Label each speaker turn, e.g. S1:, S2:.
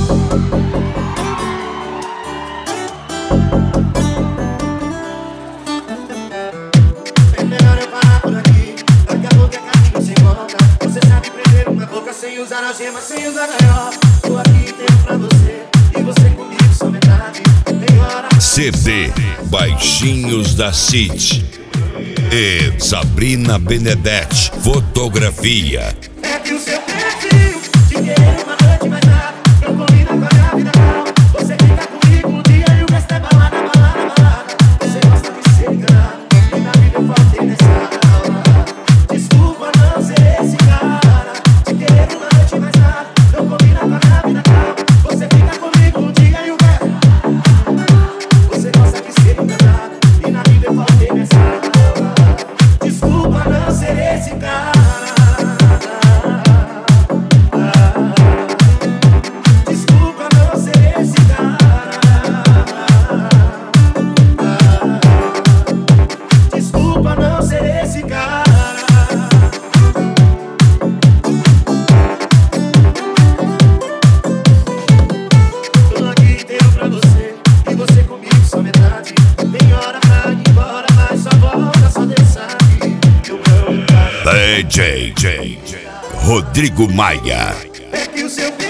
S1: É melhor eu parar por aqui. Daqui a pouco é caminho sem volta. Você sabe prender uma boca sem usar algema, sem usar gaiola. Tô aqui inteiro pra você e você comigo só metade. Tem hora.
S2: CD Baixinhos da City e Sabrina Benedetti. Fotografia.
S1: É que o seu perfil de querer uma noite mais nada não combina com a minha vida real. Você fica comigo um dia e o resto é balada, balada, balada. Você gosta de ser enganado e na vida eu faltei nessa aula. Desculpa não ser esse cara de querer uma noite mais nada não combina com a minha vida real. Você fica comigo um dia e o resto. Você gosta de ser enganado e na vida eu faltei nessa aula. Desculpa não ser esse cara. Desculpa não ser esse cara. Desculpa não ser esse cara. Tô aqui inteiro pra você e você comigo só metade. Tem hora pra ir embora, mas só volta, só Deus sabe. Eu amo.
S2: DJ Rodrigo Maia.
S1: É que o seu